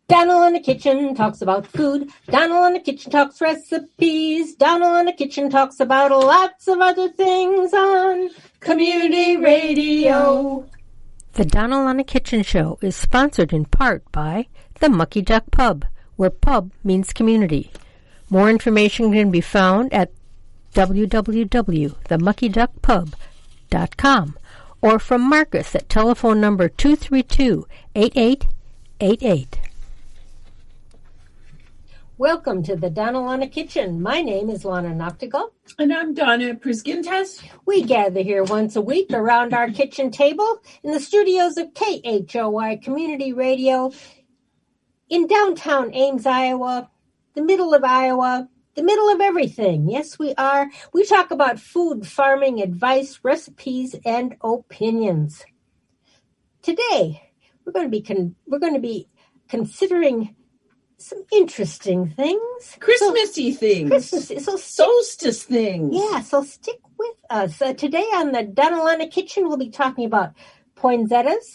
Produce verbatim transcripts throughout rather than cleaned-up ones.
Donald in the Kitchen talks about food. Donald in the Kitchen talks recipes. Donald in the Kitchen talks about lots of other things on Community Radio. The Donald on the Kitchen Show is sponsored in part by the Mucky Duck Pub, where pub means community. More information can be found at w w w dot the mucky duck pub dot com or from Marcus at telephone number two three two, eight eight eight eight. Welcome to the Donald on the Kitchen. My name is Lana Noctigal. And I'm Donna Prisgintas. We gather here once a week around our kitchen table in the studios of K H O Y Community Radio in downtown Ames, Iowa, the middle of Iowa, the middle of everything. Yes, we are. We talk about food, farming, advice, recipes, and opinions. Today, we're going to be con- we're going to be considering some interesting things. Christmassy so, things. Christmassy. So Solstice things. Yeah, so stick with us. Uh, today on the Donald on the Kitchen, we'll be talking about poinsettias,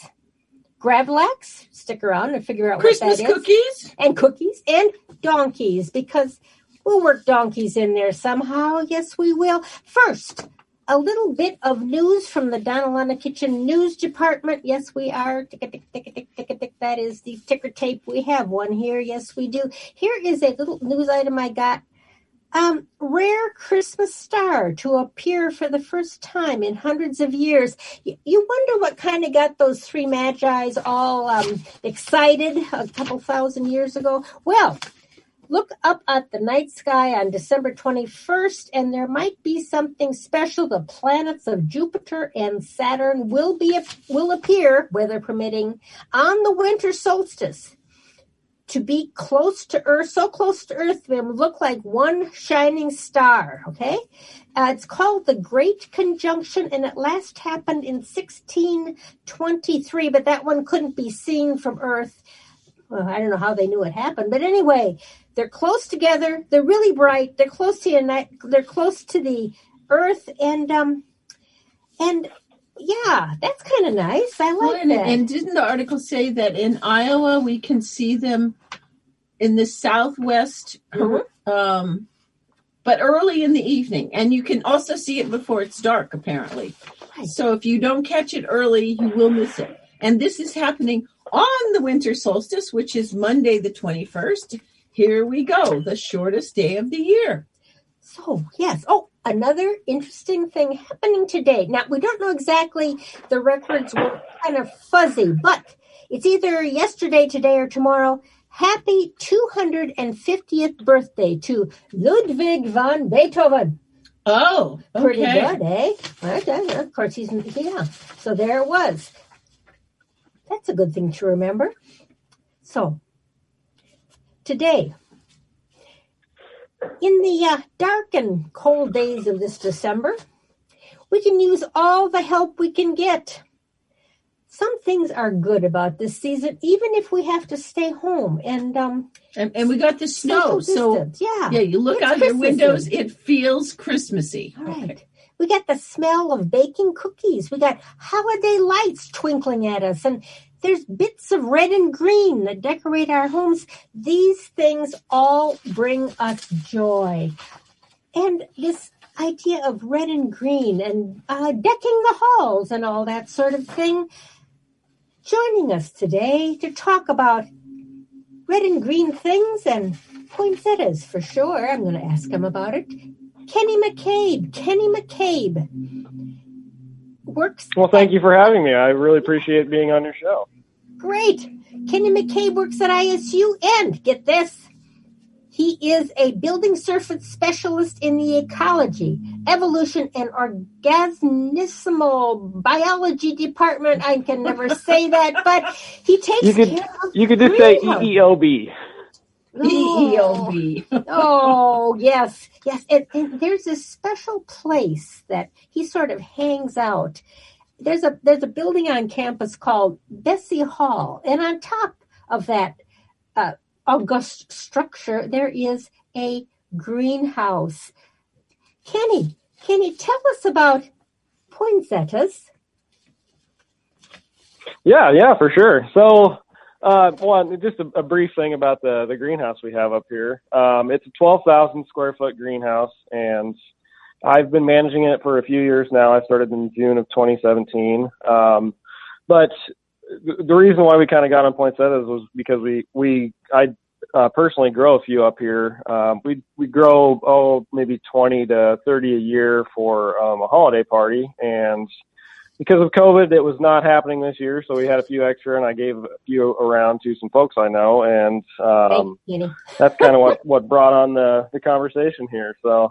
gravlax. Stick around and figure out Christmas what that cookies. is. And cookies. And donkeys, because we'll work donkeys in there somehow. Yes, we will. First, a little bit of news from the Donald on the Kitchen News Department. Yes, we are. Tick, tick, tick, tick, tick, tick. That is the ticker tape. We have one here. Yes, we do. Here is a little news item I got. Um, rare Christmas star to appear for the first time in hundreds of years. You, you wonder what kind of got those three magi's all um, excited a couple thousand years ago. Well, look up at the night sky on December twenty-first, and there might be something special. The planets of Jupiter and Saturn will be will appear, weather permitting, on the winter solstice. To be close to Earth, so close to Earth, they look like one shining star, okay? Uh, it's called the Great Conjunction, and it last happened in sixteen twenty-three, but that one couldn't be seen from Earth. Well, I don't know how they knew it happened, but anyway, they're close together. They're really bright. They're close to the they're close to the Earth, and um, and yeah, that's kind of nice. I like well, and, that. And didn't the article say that in Iowa we can see them in the southwest, mm-hmm. um, but early in the evening, and you can also see it before it's dark, apparently. Right. So if you don't catch it early, you will miss it. And this is happening on the winter solstice, which is Monday the twenty-first. Here we go, the shortest day of the year. So, yes. Oh, another interesting thing happening today. Now, we don't know exactly. The records were kind of fuzzy, but it's either yesterday, today, or tomorrow. Happy two hundred fiftieth birthday to Ludwig van Beethoven. Oh, okay. Pretty good, eh? Okay. Of course, he's, yeah. So there it was. That's a good thing to remember. So, today, in the uh, dark and cold days of this December, we can use all the help we can get. Some things are good about this season, even if we have to stay home. And um, and, and we got the snow, so yeah, yeah. You look it's out Christmassy. your windows; it feels Christmassy. Right. Okay. We got the smell of baking cookies. We got holiday lights twinkling at us, and there's bits of red and green that decorate our homes. These things all bring us joy. And this idea of red and green and uh, decking the halls and all that sort of thing. Joining us today to talk about red and green things and poinsettias for sure. I'm going to ask him about it. Kenny McCabe. Kenny McCabe works. Well, thank you for having me. I really appreciate being on your show. Great. Kenny McCabe works at I S U, and get this, he is a building surface specialist in the ecology, evolution, and organismal biology department. I can never say that, but he takes you could, care of You could just say E E O B. E E O B. Oh, yes, yes. And, and there's this special place that he sort of hangs out. There's a there's a building on campus called Bessie Hall, and on top of that uh, august structure, there is a greenhouse. Kenny, can you tell us about poinsettias? Yeah, yeah, for sure. So Uh, one, just a, a brief thing about the, the greenhouse we have up here. Um, it's a twelve thousand square foot greenhouse, and I've been managing it for a few years now. I started in June of twenty seventeen. Um, but the, the reason why we kind of got on poinsettias was because we, we I uh, personally grow a few up here. Um, we we grow, oh, maybe twenty to thirty a year for um, a holiday party, and because of COVID, it was not happening this year, so we had a few extra, and I gave a few around to some folks I know, and um, that's kind of what, what brought on the, the conversation here. So,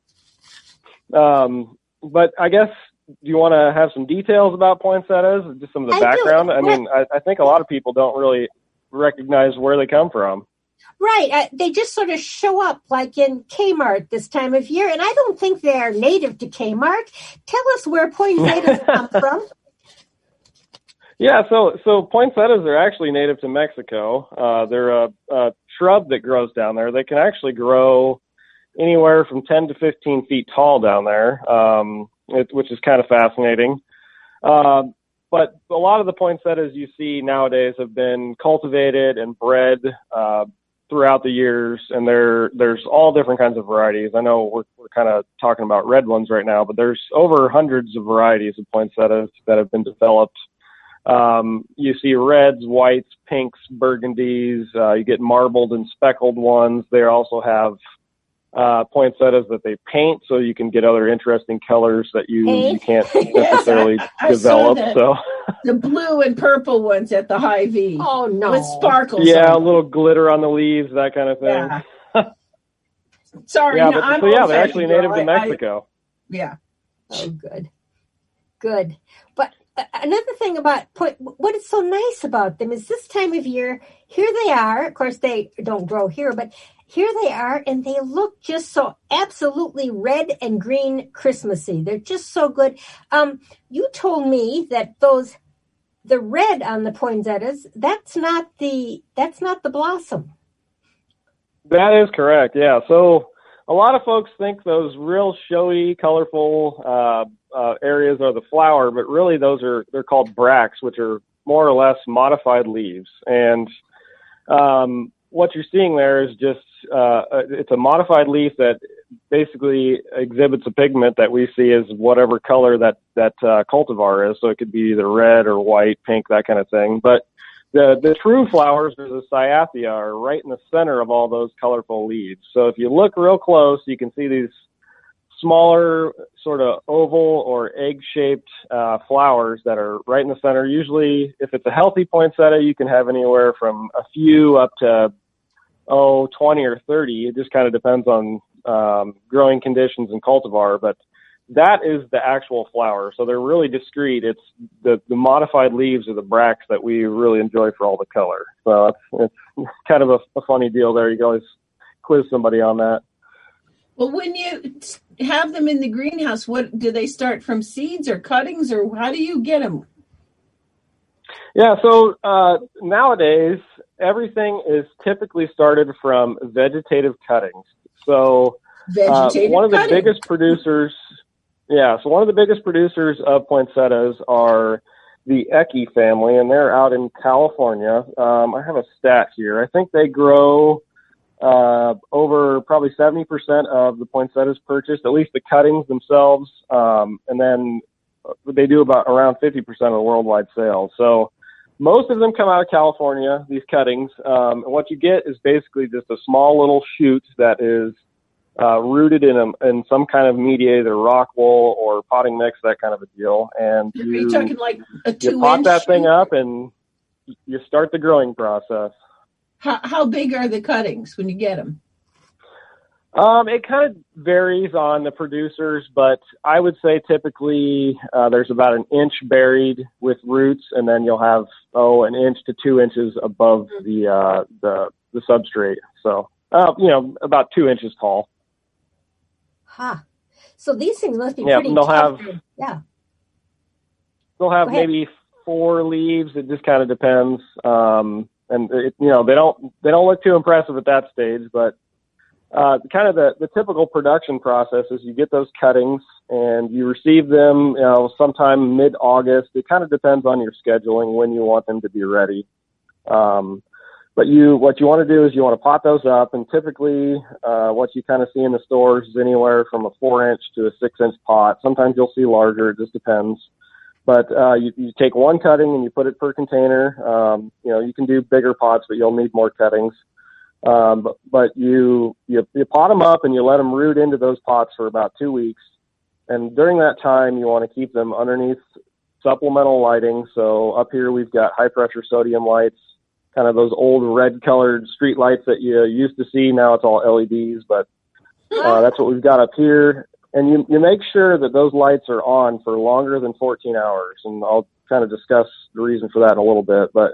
um, but I guess, do you want to have some details about poinsettias, just some of the I background? Do. I mean, I, I think a lot of people don't really recognize where they come from. Right. Uh, they just sort of show up like in Kmart this time of year. And I don't think they're native to Kmart. Tell us where poinsettias come from. Yeah, so so poinsettias are actually native to Mexico. Uh, they're a, a shrub that grows down there. They can actually grow anywhere from ten to fifteen feet tall down there, um, it, which is kind of fascinating. Uh, but a lot of the poinsettias you see nowadays have been cultivated and bred uh, throughout the years, and there there's all different kinds of varieties. I know we're we're kind of talking about red ones right now, but there's over hundreds of varieties of poinsettias that have been developed. Um, you see reds, whites, pinks, burgundies. Uh, you get marbled and speckled ones. They also have uh, poinsettias that they paint, so you can get other interesting colors that you, you can't necessarily yes, I, I develop. Saw so the blue and purple ones at the Hy-Vee. Oh no, with sparkles. Yeah, a little glitter on the leaves, that kind of thing. Yeah. Sorry, yeah, no, but, I'm so yeah, they're actually native I, to Mexico. I, yeah. Oh, good, good. But uh, another thing about point, what is so nice about them is this time of year. Here they are. Of course, they don't grow here, but here they are, and they look just so absolutely red and green Christmassy. They're just so good. Um, you told me that those, the red on the poinsettias, that's not the that's not the blossom. That is correct. Yeah. So a lot of folks think those real showy, colorful uh, uh, areas are the flower, but really those are they're called bracts, which are more or less modified leaves. And um, what you're seeing there is just uh, it's a modified leaf that basically exhibits a pigment that we see as whatever color that that uh, cultivar is. So it could be either red or white, pink, that kind of thing. But the the true flowers, the cyathea, are right in the center of all those colorful leaves. So if you look real close, you can see these smaller sort of oval or egg-shaped uh, flowers that are right in the center. Usually, if it's a healthy poinsettia, you can have anywhere from a few up to, oh, twenty or thirty. It just kind of depends on um, growing conditions and cultivar, but that is the actual flower. So they're really discreet. It's the, the modified leaves are the bracts that we really enjoy for all the color. So it's, it's kind of a, a funny deal there. You can always quiz somebody on that. Well, when you have them in the greenhouse, what do they start from seeds or cuttings, or how do you get them? Yeah, so uh, nowadays, everything is typically started from vegetative cuttings. So uh, one of the cutting. biggest producers, yeah, so one of the biggest producers of poinsettias are the Ecke family, and they're out in California. Um, I have a stat here. I think they grow uh, over probably seventy percent of the poinsettias purchased, at least the cuttings themselves, um, and then they do about around fifty percent of the worldwide sales. So most of them come out of California, these cuttings. Um, and what you get is basically just a small little shoot that is uh, rooted in a, in some kind of media, either rock wool or potting mix, that kind of a deal. And Are you, you talking like a two you pot inch that thing shoot? up and you start the growing process. How, how big are the cuttings when you get them? Um, it kind of varies on the producers, but I would say typically uh, there's about an inch buried with roots, and then you'll have oh an inch to two inches above the uh, the the substrate. So uh, you know about two inches tall. Huh. So these things must be Yeah, pretty they'll tough. have- Yeah. They'll have maybe four leaves. It just kind of depends. Um, and it, you know they don't they don't look too impressive at that stage, but Uh, kind of the, the typical production process is you get those cuttings and you receive them, you know, sometime mid-August. It kind of depends on your scheduling when you want them to be ready. Um, but you, what you want to do is you want to pot those up, and typically uh, what you kind of see in the stores is anywhere from a four inch to a six inch pot. Sometimes you'll see larger, it just depends. But uh, you, you take one cutting and you put it per container. Um, you know, you can do bigger pots, but you'll need more cuttings. Um, but, but you, you you pot them up and you let them root into those pots for about two weeks. And during that time, you want to keep them underneath supplemental lighting. So up here we've got high pressure sodium lights, kind of those old red colored street lights that you used to see. Now it's all L E Ds, but uh, that's what we've got up here. And you, you make sure that those lights are on for longer than fourteen hours. And I'll kind of discuss the reason for that in a little bit. But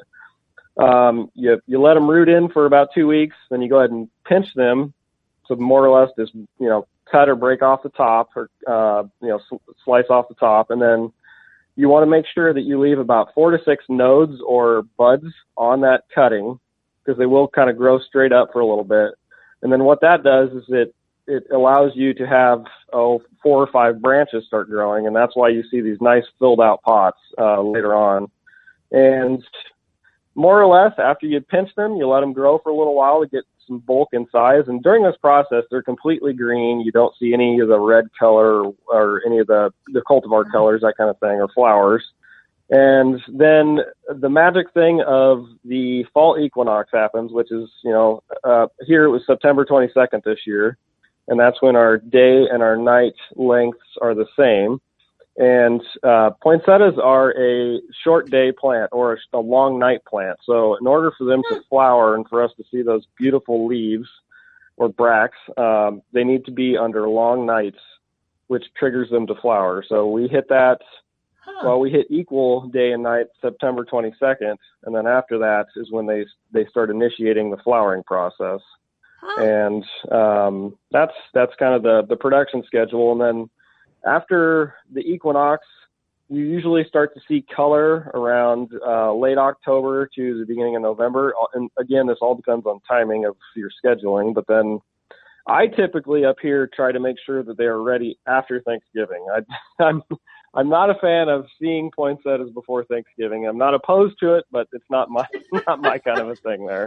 um, you, you let them root in for about two weeks. Then you go ahead and pinch them. So more or less just, you know, cut or break off the top or, uh, you know, sl- slice off the top. And then you want to make sure that you leave about four to six nodes or buds on that cutting, because they will kind of grow straight up for a little bit. And then what that does is it, it allows you to have, oh, four or five branches start growing. And that's why you see these nice filled out pots uh, later on. And more or less, after you pinch them, you let them grow for a little while to get some bulk in size. And during this process, they're completely green. You don't see any of the red color or any of the, the cultivar colors, that kind of thing, or flowers. And then the magic thing of the fall equinox happens, which is, you know, uh, here it was September twenty-second this year. And that's when our day and our night lengths are the same. And uh, poinsettias are a short day plant or a, a long night plant. So in order for them to flower and for us to see those beautiful leaves or bracts, um, they need to be under long nights, which triggers them to flower. So we hit that, huh. well, we hit equal day and night September twenty-second. And then after that is when they, they start initiating the flowering process. Huh. And um, that's, that's kind of the, the production schedule. And then after the equinox, you usually start to see color around uh, late October to the beginning of November. And again, this all depends on timing of your scheduling. But then I typically up here try to make sure that they are ready after Thanksgiving. I, I'm I'm not a fan of seeing poinsettias before Thanksgiving. I'm not opposed to it, but it's not my not my kind of a thing there.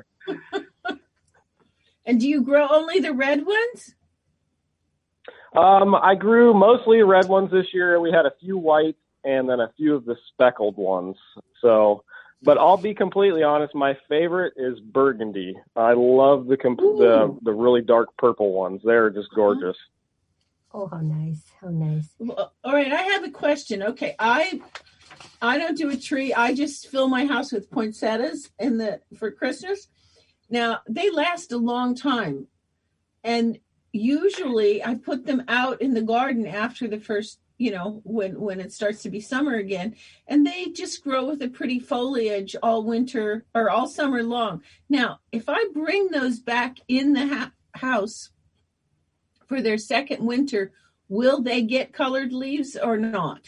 And do you grow only the red ones? Um, I grew mostly red ones this year. We had a few white and then a few of the speckled ones. So, but I'll be completely honest. My favorite is burgundy. I love the comp- the the really dark purple ones. They're just gorgeous. Oh, how nice! How nice. Well, all right, I have a question. Okay, I I don't do a tree. I just fill my house with poinsettias in the for Christmas. Now they last a long time, and usually I put them out in the garden after the first, you know, when, when it starts to be summer again, and they just grow with a pretty foliage all winter or all summer long. Now, if I bring those back in the ha- house for their second winter, will they get colored leaves or not?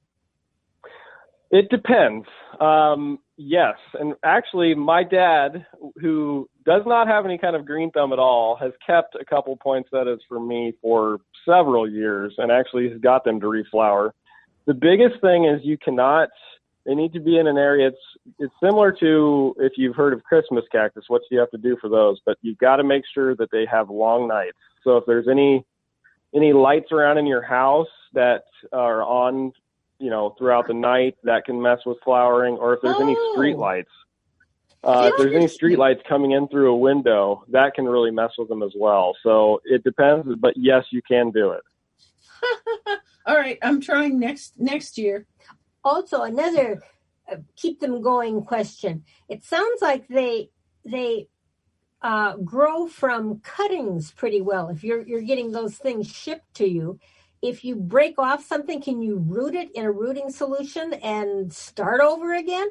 It depends. Um, yes. And actually, my dad, who does not have any kind of green thumb at all, has kept a couple poinsettias for me for several years and actually has got them to reflower. The biggest thing is you cannot, they need to be in an area, it's, it's similar to if you've heard of Christmas cactus, what do you have to do for those? But you've got to make sure that they have long nights. So if there's any, any lights around in your house that are on, you know, throughout the night, that can mess with flowering, or if there's oh. any street lights, uh, if there's any street lights coming in through a window, that can really mess with them as well. So it depends, but yes, you can do it. All right. I'm trying next, next year. Also, another uh, keep them going question. It sounds like they, they, uh, grow from cuttings pretty well. If you're, you're getting those things shipped to you, if you break off something, can you root it in a rooting solution and start over again?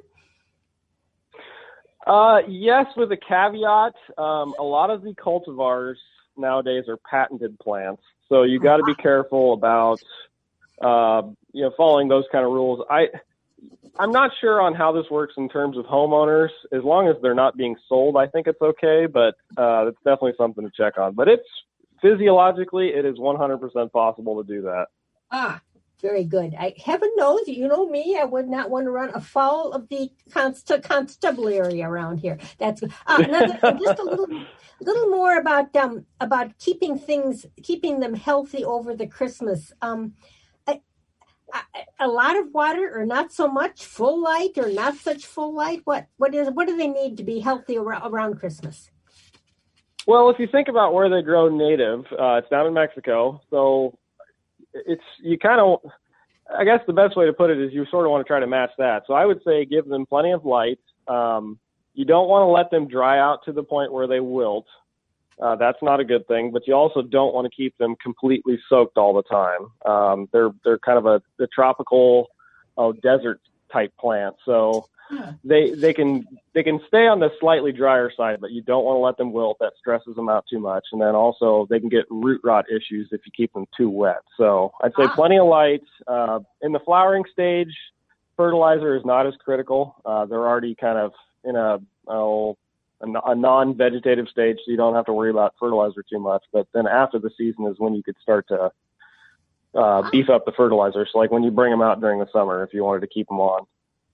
Uh, yes, with a caveat. Um, a lot of the cultivars nowadays are patented plants, so you got to be careful about uh, you know following those kind of rules. I I'm not sure on how this works in terms of homeowners. As long as they're not being sold, I think it's okay, but uh, it's definitely something to check on. But it's physiologically, it is one hundred percent possible to do that. Ah, Very good. I, heaven knows, you know me, I would not want to run afoul of the const- constabulary around here. That's good. Uh, another, just a little, little more about um about keeping things, keeping them healthy over the Christmas. Um, a, a, a lot of water, or not so much. Full light, or not such full light. What what is what do they need to be healthy around, around Christmas? Well, if you think about where they grow native, uh, it's down in Mexico, so it's you kind of, I guess the best way to put it is you sort of want to try to match that. So I would say give them plenty of light. Um, you don't want to let them dry out to the point where they wilt. Uh, that's not a good thing, but you also don't want to keep them completely soaked all the time. Um, they're they're kind of a, a tropical, oh, desert type plant, so yeah. they they can they can stay on the slightly drier side, but you don't want to let them wilt. That stresses them out too much, and then also they can get root rot issues if you keep them too wet. So I'd say ah. plenty of light. Uh, in the flowering stage, fertilizer is not as critical. Uh, they're already kind of in a oh. a non-vegetative stage, so you don't have to worry about fertilizer too much. But then after the season is when you could start to uh, beef up the fertilizer. So like when you bring them out during the summer, if you wanted to keep them on.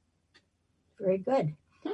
Very good.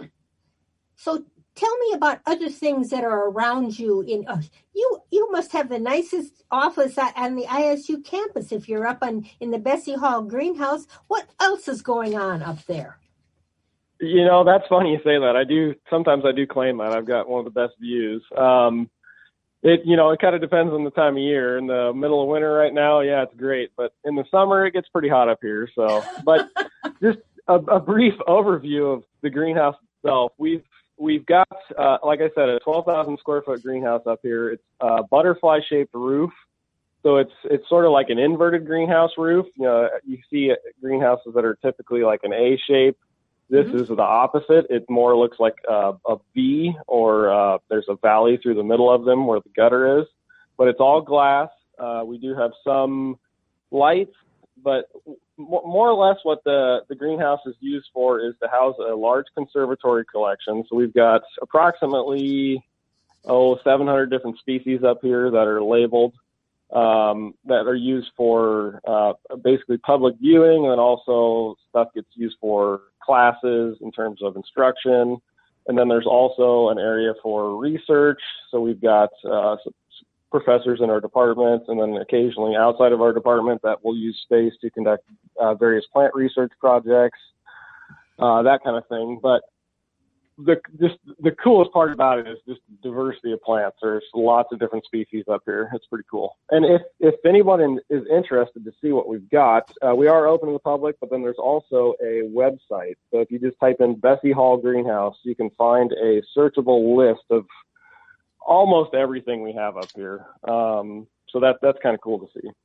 So tell me about other things that are around you. In uh, you, you must have the nicest office on the I S U campus if you're up on in the Bessie Hall greenhouse. What else is going on up there? You know, that's funny you say that. I do, sometimes I do claim that I've got one of the best views. Um, it, you know, it kind of depends on the time of year. In the middle of winter right now, yeah, it's great. But in the summer, it gets pretty hot up here. So, but just a, a brief overview of the greenhouse itself. We've, we've got, uh, like I said, a twelve thousand square foot greenhouse up here. It's a butterfly shaped roof. So it's, it's sort of like an inverted greenhouse roof. You know, you see greenhouses that are typically like an A shape. This mm-hmm. is the opposite. It more looks like a, a V, or uh, there's a valley through the middle of them where the gutter is. But it's all glass. Uh, we do have some lights, but m- more or less what the, the greenhouse is used for is to house a large conservatory collection. So we've got approximately, oh, seven hundred different species up here that are labeled. Um, that are used for uh, basically public viewing, and also stuff gets used for classes in terms of instruction. And then there's also an area for research. So we've got uh, professors in our department, and then occasionally outside of our department that will use space to conduct uh, various plant research projects, uh, that kind of thing. But the just the coolest part about it is just the diversity of plants. There's lots of different species up here. It's pretty cool. And if if anyone is interested to see what we've got, uh, we are open to the public, but then there's also a website. So if you just type in Bessie Hall Greenhouse, you can find a searchable list of almost everything we have up here. Um, so that that's kind of cool to see.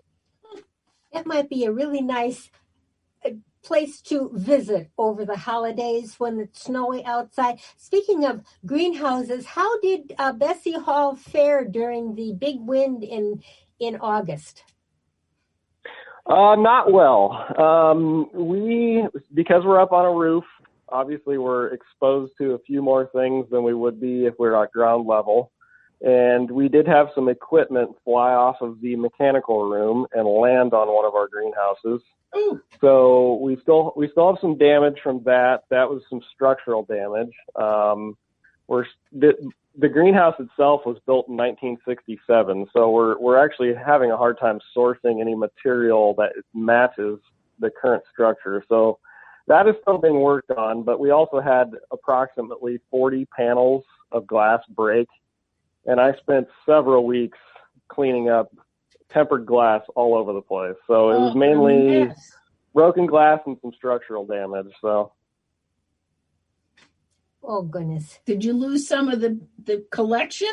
That might be a really nice place to visit over the holidays when it's snowy outside. Speaking of greenhouses, how did uh, Bessie Hall fare during the big wind in in August? Uh, not well. Um, we, because we're up on a roof, obviously we're exposed to a few more things than we would be if we were at ground level. And we did have some equipment fly off of the mechanical room and land on one of our greenhouses. Ooh. So we still we still have some damage from that. That was some structural damage. Um, we're the, the greenhouse itself was built in nineteen sixty-seven, so we're we're actually having a hard time sourcing any material that matches the current structure. So that is still being worked on. But we also had approximately forty panels of glass break, and I spent several weeks cleaning up tempered glass all over the place. So it was mainly oh, yes. broken glass and some structural damage. So. Oh, goodness. Did you lose some of the, the collection?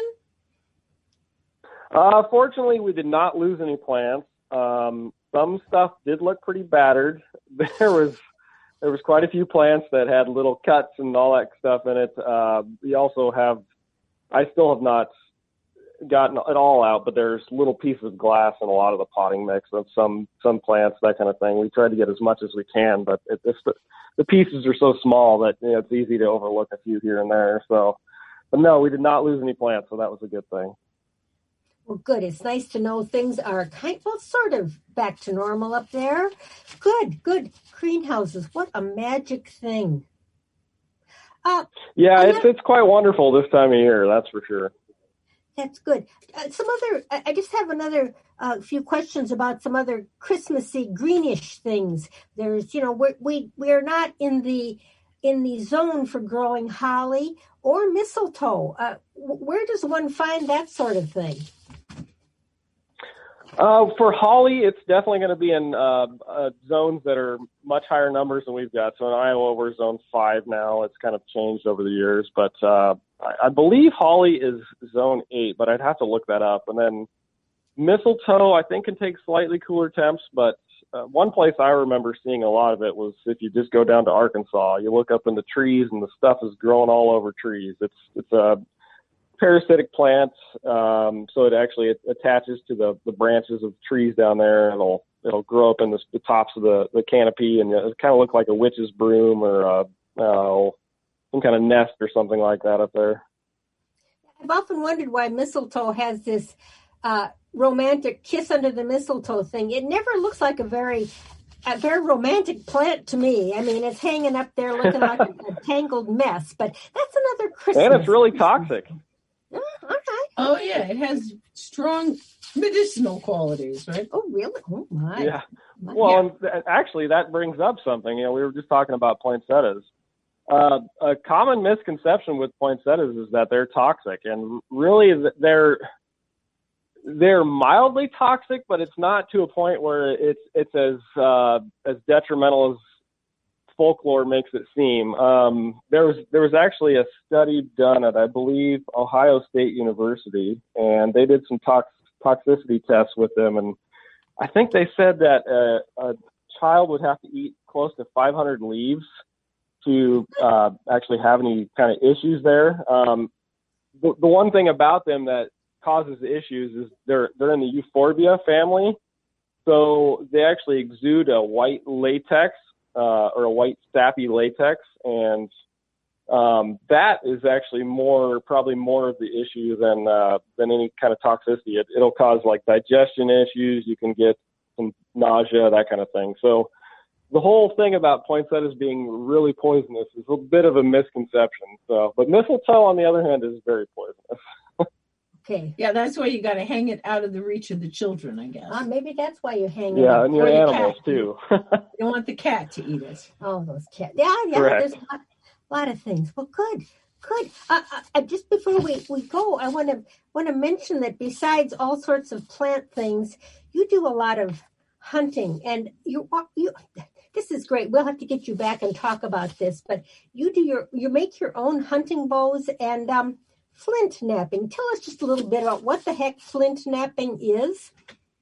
Uh, fortunately, we did not lose any plants. Um, some stuff did look pretty battered. There was, there was quite a few plants that had little cuts and all that stuff in it. Uh, we also have, I still have not gotten it all out, but there's little pieces of glass in a lot of the potting mix of some some plants, that kind of thing. We tried to get as much as we can, but it, it's the, the pieces are so small that you know, it's easy to overlook a few here and there. So, but no, we did not lose any plants, so that was a good thing. Well, good. It's nice to know things are kind, well, sort of back to normal up there. Good, good. Greenhouses, what a magic thing. Uh, Yeah, it's another, it's quite wonderful this time of year, that's for sure. That's good. Uh, some other, I I just have another uh, few questions about some other Christmassy greenish things. There's, you know, we're, we we're not in the in the zone for growing holly or mistletoe. Uh, where does one find that sort of thing? Uh, for holly, it's definitely going to be in uh, uh, zones that are much higher numbers than we've got. So in Iowa, we're zone five now. It's kind of changed over the years, but uh, I, I believe holly is zone eight, but I'd have to look that up. And then mistletoe, I think, can take slightly cooler temps, but uh, one place I remember seeing a lot of it was if you just go down to Arkansas, you look up in the trees and the stuff is growing all over trees. It's it's a parasitic plant, um, so it actually it attaches to the, the branches of trees down there, and it'll it'll grow up in the, the tops of the, the canopy, and it kind of look like a witch's broom or a, uh, some kind of nest or something like that up there. I've often wondered why mistletoe has this uh, romantic kiss under the mistletoe thing. It never looks like a very a very romantic plant to me. I mean, it's hanging up there looking like a, a tangled mess, but that's another Christmas. And it's really toxic. Oh, all right. Oh, yeah. It has strong medicinal qualities, right? Oh, really? Oh, my. Yeah. My. Well, and th- actually, that brings up something. You know, we were just talking about poinsettias. Uh, a common misconception with poinsettias is that they're toxic, and really they're they're mildly toxic, but it's not to a point where it's it's as uh, as detrimental as folklore makes it seem. Um, there was there was actually a study done at, I believe, Ohio State University, and they did some tox- toxicity tests with them, and I think they said that uh, a child would have to eat close to five hundred leaves to uh, actually have any kind of issues there. Um, the, the one thing about them that causes issues is they're they're in the euphorbia family, so they actually exude a white latex. Uh, or a white sappy latex, and um, that is actually more, probably more of the issue than uh, than any kind of toxicity. It, it'll cause like digestion issues. You can get some nausea, that kind of thing. So the whole thing about poinsettias being really poisonous is a bit of a misconception. So, but mistletoe, on the other hand, is very poisonous. Okay. Yeah, that's why you got to hang it out of the reach of the children, I guess. Uh, maybe that's why you're hanging. Yeah, it. and your Or the animals cat. too. You don't want the cat to eat it. Oh, those cats. Yeah, yeah. Correct. There's a lot, lot of things. Well, good, good. Uh, uh, just before we, we go, I want to want to mention that besides all sorts of plant things, you do a lot of hunting, and you you. This is great. We'll have to get you back and talk about this, but you do your you make your own hunting bows and um. Flint napping. Tell us just a little bit about what the heck flint napping is.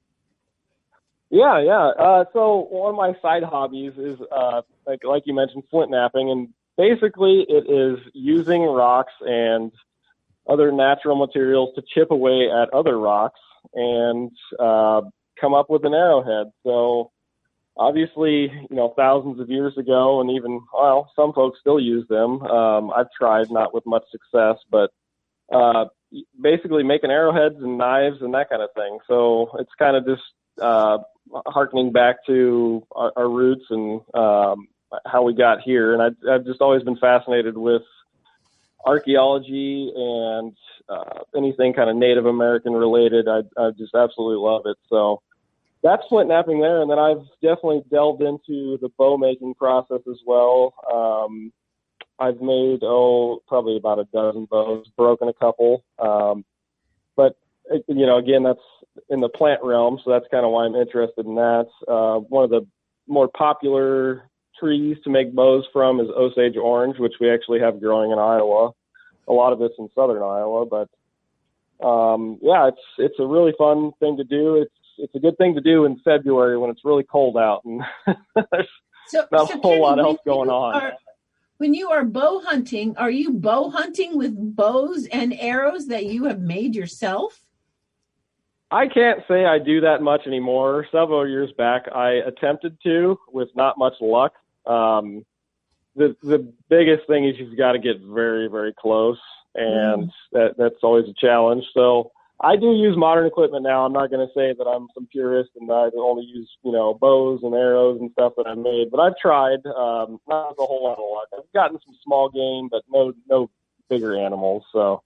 Yeah, yeah. Uh, so one of my side hobbies is, uh, like like you mentioned, flint napping, and basically it is using rocks and other natural materials to chip away at other rocks and uh, come up with an arrowhead. So obviously, you know, thousands of years ago, and even, well, some folks still use them. Um, I've tried, not with much success, but uh, basically making arrowheads and knives and that kind of thing. So it's kind of just uh, harkening back to our, our roots and um, how we got here. And I've, I've just always been fascinated with archaeology and uh, anything kind of Native American related. I, I just absolutely love it. So that's flint napping there. And then I've definitely delved into the bow making process as well. Um, I've made, oh, probably about a dozen bows, broken a couple. Um, but, you know, again, that's in the plant realm, so that's kind of why I'm interested in that. Uh, one of the more popular trees to make bows from is Osage orange, which we actually have growing in Iowa. A lot of it's in southern Iowa, but, um, yeah, it's it's a really fun thing to do. It's it's a good thing to do in February when it's really cold out and there's So, not so a whole Kenny, lot when else going you on. Are, when you are bow hunting, are you bow hunting with bows and arrows that you have made yourself? I can't say I do that much anymore. Several years back, I attempted to with not much luck. Um, the the biggest thing is you've got to get very, very close, and mm. that that's always a challenge. So I do use modern equipment now. I'm not going to say that I'm some purist and I only use, you know, bows and arrows and stuff that I've made, but I've tried. Um, not a whole lot of luck. I've gotten some small game, but no, no bigger animals. So.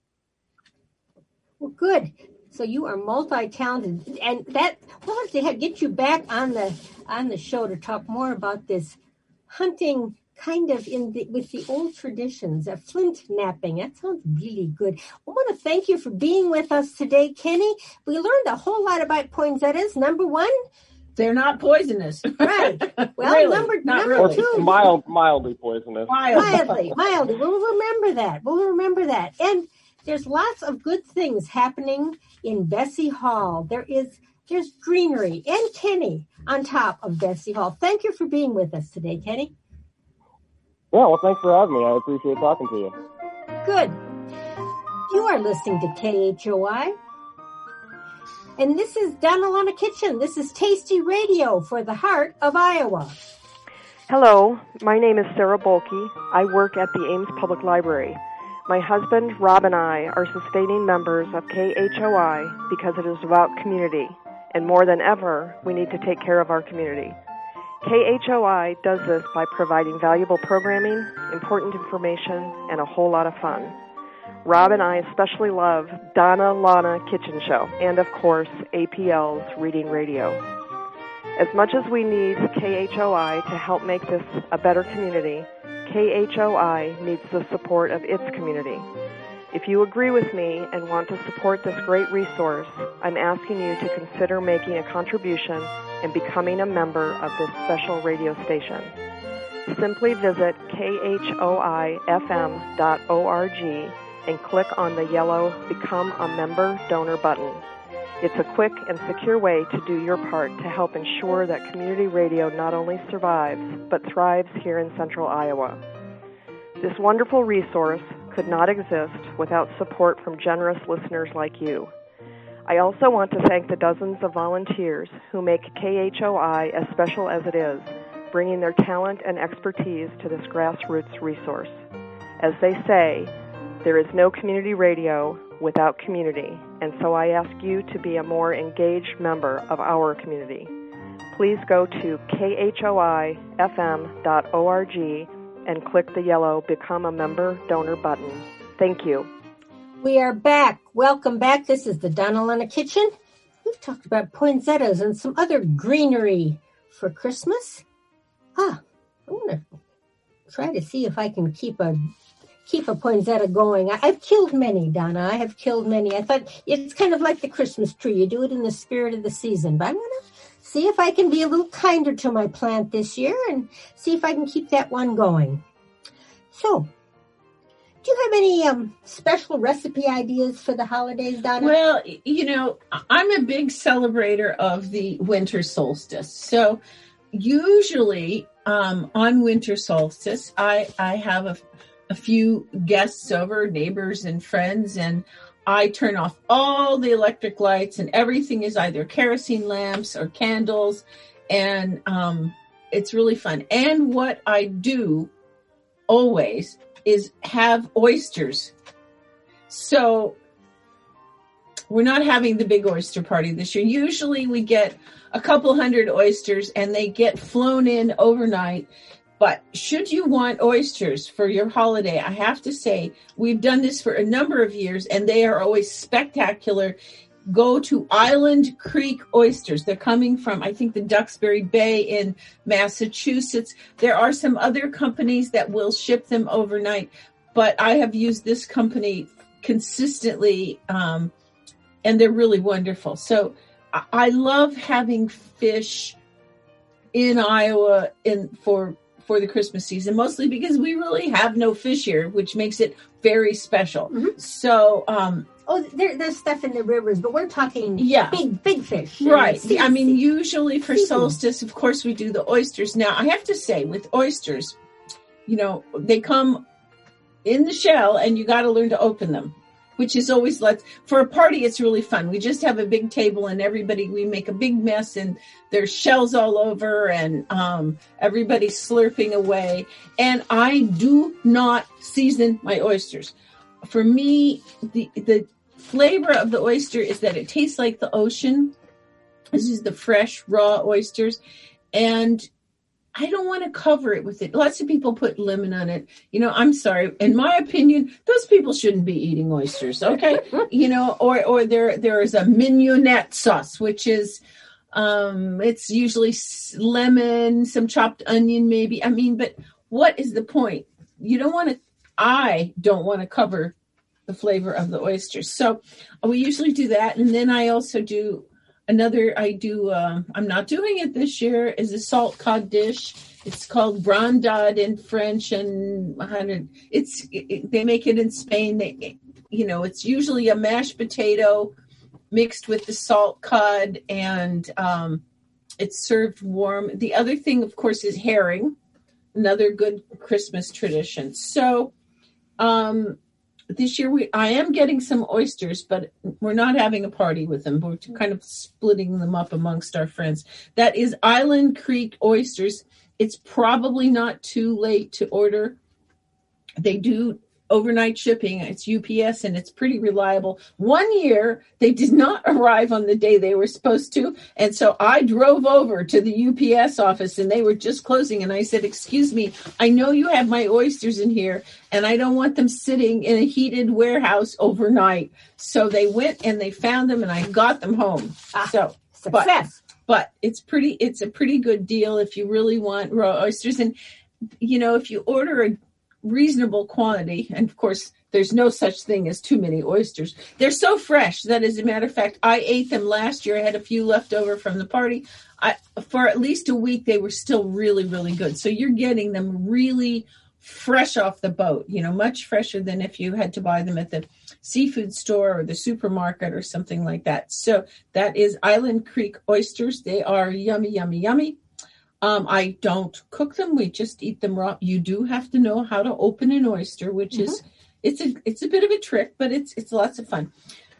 Well, good. So you are multi-talented, and that we'll have to have, get you back on the on the show to talk more about this hunting. Kind of in the, with the old traditions of flint napping. That sounds really good. I want to thank you for being with us today, Kenny. We learned a whole lot about poinsettias. Number one, they're not poisonous. Right. Well, really, number, number really. two. Mild, mildly poisonous. Mildly, mildly. We'll remember that. We'll remember that. And there's lots of good things happening in Bessie Hall. There is, there's greenery and Kenny on top of Bessie Hall. Thank you for being with us today, Kenny. Yeah, well, thanks for having me. I appreciate talking to you. Good. You are listening to K H O I. And this is Donalana Kitchen. This is Tasty Radio for the heart of Iowa. Hello, my name is Sarah Bolke. I work at the Ames Public Library. My husband, Rob, and I are sustaining members of K H O I because it is about community. And more than ever, we need to take care of our community. K H O I does this by providing valuable programming, important information, and a whole lot of fun. Rob and I especially love Donalana Kitchen Show and, of course, A P L's Reading Radio. As much as we need K H O I to help make this a better community, K H O I needs the support of its community. If you agree with me and want to support this great resource, I'm asking you to consider making a contribution and becoming a member of this special radio station. Simply visit K H O I F M dot org and click on the yellow Become a Member Donor button. It's a quick and secure way to do your part to help ensure that community radio not only survives, but thrives here in central Iowa. This wonderful resource could not exist without support from generous listeners like you. I also want to thank the dozens of volunteers who make K H O I as special as it is, bringing their talent and expertise to this grassroots resource. As they say, there is no community radio without community, and so I ask you to be a more engaged member of our community. Please go to K H O I F M dot org and click the yellow Become a Member Donor button. Thank you. We are back. Welcome back. This is the Donalana Kitchen. We've talked about poinsettias and some other greenery for Christmas. Ah, I'm going to try to see if I can keep a keep a poinsettia going. I, I've killed many, Donna. I have killed many. I thought it's kind of like the Christmas tree. You do it in the spirit of the season. But I'm going to see if I can be a little kinder to my plant this year and see if I can keep that one going. So, do you have any um, special recipe ideas for the holidays, Donna? Well, you know, I'm a big celebrator of the winter solstice. So usually um, on winter solstice, I, I have a, a few guests over, neighbors and friends, and I turn off all the electric lights and everything is either kerosene lamps or candles. And um, it's really fun. And what I do always is have oysters. So we're not having the big oyster party this year. Usually we get a couple hundred oysters and they get flown in overnight. But should you want oysters for your holiday, I have to say we've done this for a number of years and they are always spectacular. Go to Island Creek Oysters. They're coming from, I think, the Duxbury Bay in Massachusetts. There are some other companies that will ship them overnight, but I have used this company consistently, um, and they're really wonderful. So I, I love having fish in Iowa in for for the Christmas season, mostly because we really have no fish here, which makes it very special. Mm-hmm. So, um, Oh, there, there's stuff in the rivers, but we're talking yeah. big, big fish. Right. Sea, I mean, sea. usually for seafood. Solstice, of course, we do the oysters. Now, I have to say, with oysters, you know, they come in the shell and you got to learn to open them, which is always, let's, for a party, it's really fun. We just have a big table and everybody, we make a big mess and there's shells all over and um, everybody's slurping away. And I do not season my oysters. For me, the the flavor of the oyster is that it tastes like the ocean. This is the fresh, raw oysters. And I don't want to cover it with it. Lots of people put lemon on it. You know, I'm sorry. In my opinion, those people shouldn't be eating oysters, okay? You know, or or there there is a mignonette sauce, which is, um, it's usually lemon, some chopped onion maybe. I mean, but what is the point? You don't want to, I don't want to cover the flavor of the oysters. So we usually do that. And then I also do Another, I do, um, I'm not doing it this year, is a salt cod dish. It's called brandade in French, and it's, it, they make it in Spain. They, you know, it's usually a mashed potato mixed with the salt cod, and um, it's served warm. The other thing, of course, is herring, another good Christmas tradition. So, um, this year, we I am getting some oysters, but we're not having a party with them. We're kind of splitting them up amongst our friends. That is Island Creek oysters. It's probably not too late to order. They do overnight shipping. It's U P S, and it's pretty reliable. One year, they did not arrive on the day they were supposed to, and so I drove over to the U P S office, and they were just closing, and I said, excuse me, I know you have my oysters in here, and I don't want them sitting in a heated warehouse overnight. So they went, and they found them, and I got them home. Ah, so success. But, but it's pretty, it's a pretty good deal if you really want raw oysters. And, you know, if you order a reasonable quantity, and of course there's no such thing as too many oysters. They're so fresh that, as a matter of fact, I ate them last year. I had a few left over from the party. I, for at least a week, they were still really, really good. So you're getting them really fresh off the boat, you know, much fresher than if you had to buy them at the seafood store or the supermarket or something like that. So that is Island Creek oysters. They are yummy, yummy, yummy. Um, I don't cook them. We just eat them raw. You do have to know how to open an oyster, which mm-hmm. is, it's a, it's a bit of a trick, but it's, it's lots of fun.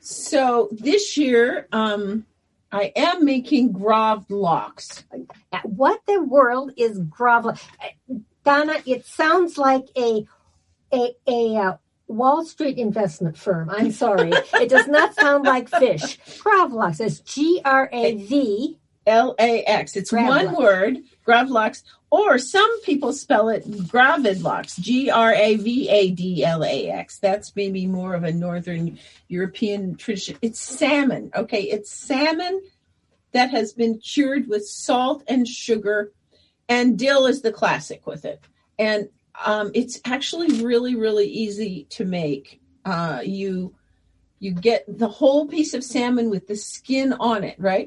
So this year, um, I am making gravlax. What the world is gravlax? Donna, it sounds like a, a, a, uh, Wall Street investment firm. I'm sorry. It does not sound like fish. Gravlax is G R A V L A X. It's Gravlax. One word, gravlax, or some people spell it gravidlax, G R A V A D L A X. That's maybe more of a Northern European tradition. It's salmon, okay? It's salmon that has been cured with salt and sugar, and dill is the classic with it. And um, it's actually really, really easy to make. Uh, you you get the whole piece of salmon with the skin on it, right?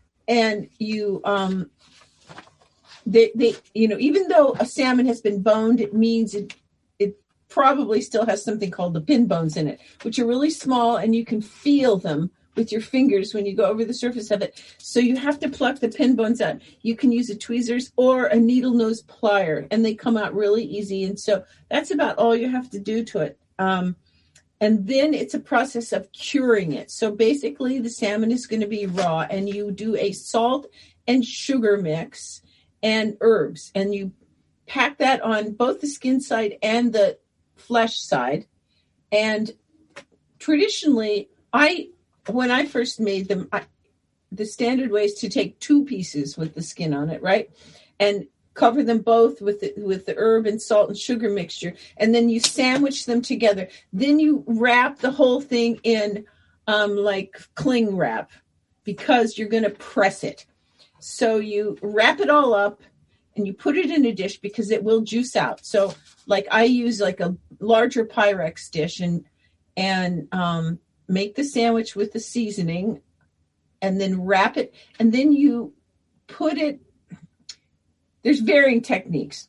And you, um, they, they, you know, even though a salmon has been boned, it means it, it probably still has something called the pin bones in it, which are really small, and you can feel them with your fingers when you go over the surface of it. So you have to pluck the pin bones out. You can use a tweezers or a needle nose plier, and they come out really easy. And so that's about all you have to do to it. Um, And then it's a process of curing it. So basically the salmon is going to be raw, and you do a salt and sugar mix and herbs, and you pack that on both the skin side and the flesh side. And traditionally, I, when I first made them, I, the standard way is to take two pieces with the skin on it, right? And cover them both with the, with the herb and salt and sugar mixture, and then you sandwich them together. Then you wrap the whole thing in um, like cling wrap, because you're going to press it. So you wrap it all up and you put it in a dish, because it will juice out. So like I use like a larger Pyrex dish, and and um, make the sandwich with the seasoning, and then wrap it, and then you put it. There's varying techniques.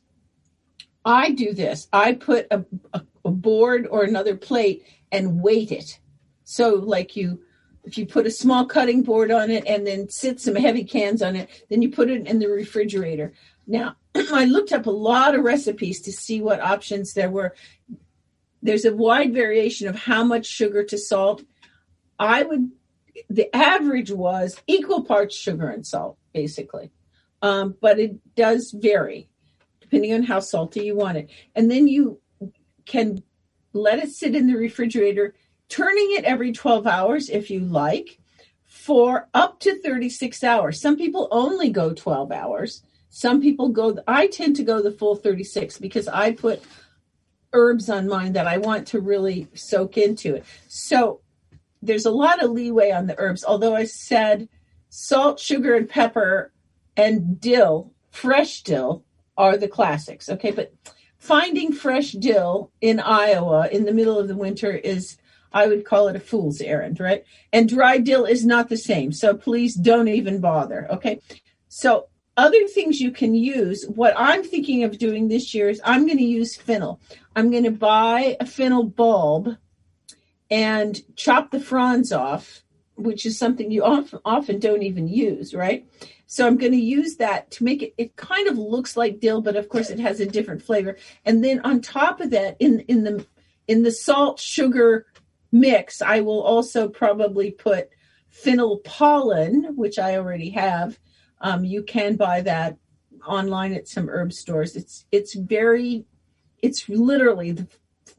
I do this. I put a, a, a board or another plate and weight it. So like you, if you put a small cutting board on it and then sit some heavy cans on it, then you put it in the refrigerator. Now, I looked up a lot of recipes to see what options there were. There's a wide variation of how much sugar to salt. I would, the average was equal parts sugar and salt, basically. Um, but it does vary depending on how salty you want it. And then you can let it sit in the refrigerator turning it every twelve hours if you like, for up to thirty-six hours. Some people only go twelve hours. Some people go, I tend to go the full thirty-six because I put herbs on mine that I want to really soak into it. So there's a lot of leeway on the herbs, although I said salt, sugar, and pepper and dill, fresh dill, are the classics. Okay, but finding fresh dill in Iowa in the middle of the winter is, I would call it a fool's errand, right? And dry dill is not the same. So please don't even bother, okay? So other things you can use, what I'm thinking of doing this year is I'm going to use fennel. I'm going to buy a fennel bulb and chop the fronds off, which is something you often, often don't even use, right? So I'm going to use that to make it, it kind of looks like dill, but of course it has a different flavor. And then on top of that, in, in the in the salt, sugar, mix, I will also probably put fennel pollen, which I already have. Um, you can buy that online at some herb stores. It's it's very, it's literally the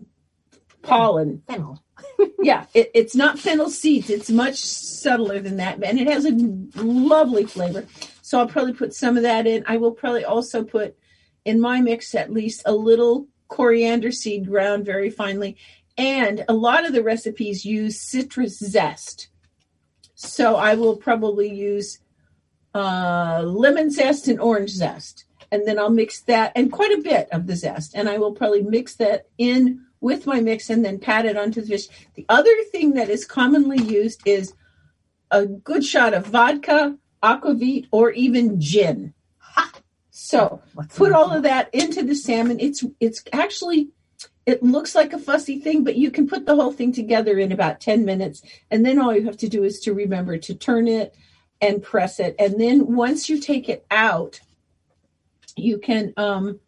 pollen. Fennel. Yeah, it, it's not fennel seeds. It's much subtler than that, and it has a lovely flavor. So I'll probably put some of that in. I will probably also put in my mix at least a little coriander seed ground very finely. And a lot of the recipes use citrus zest. So I will probably use uh, lemon zest and orange zest. And then I'll mix that, and quite a bit of the zest. And I will probably mix that in with my mix and then pat it onto the fish. The other thing that is commonly used is a good shot of vodka, aquavit, or even gin. Ha! So What's put all of that into the salmon. It's it's actually... It looks like a fussy thing, but you can put the whole thing together in about ten minutes. And then all you have to do is to remember to turn it and press it. And then once you take it out, you can, um,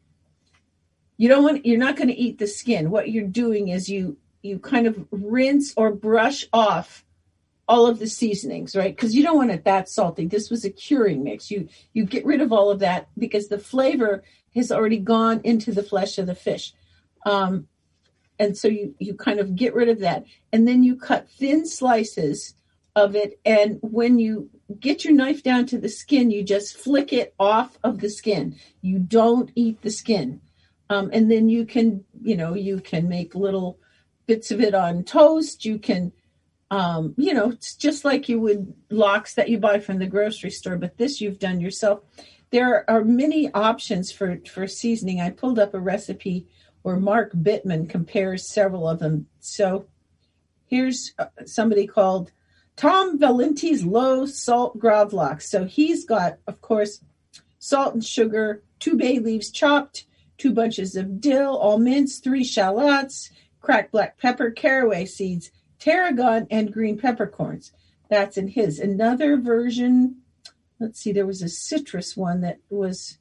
you don't want, you're not going to eat the skin. What you're doing is you, you kind of rinse or brush off all of the seasonings, right? Because you don't want it that salty. This was a curing mix. You, you get rid of all of that because the flavor has already gone into the flesh of the fish. Um, and so you, you kind of get rid of that. And then you cut thin slices of it. And when you get your knife down to the skin, you just flick it off of the skin. You don't eat the skin. Um, and then you can, you know, you can make little bits of it on toast. You can, um, you know, it's just like you would lox that you buy from the grocery store. But this you've done yourself. There are many options for, for seasoning. I pulled up a recipe where Mark Bittman compares several of them. So here's somebody called Tom Valenti's Low Salt Gravlax. So he's got, of course, salt and sugar, two bay leaves chopped, two bunches of dill, all minced, three shallots, cracked black pepper, caraway seeds, tarragon, and green peppercorns. That's in his. Another version, let's see, there was a citrus one that was...